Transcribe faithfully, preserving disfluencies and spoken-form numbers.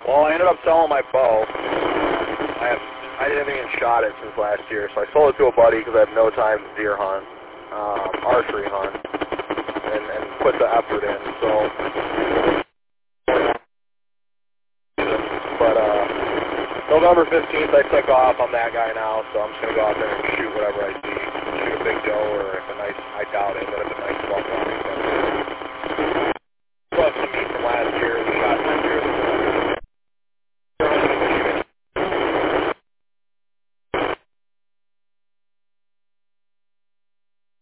Well, I ended up selling my bow. I have I haven't even shot it since last year, so I sold it to a buddy because I have no time to deer hunt, um, archery hunt, and, and put the effort in. So, but uh, November fifteenth, I took off. I'm that guy now, so I'm just gonna go out there and shoot whatever I see. Shoot a big doe, or if a nice, I doubt it, but if a nice buck on me.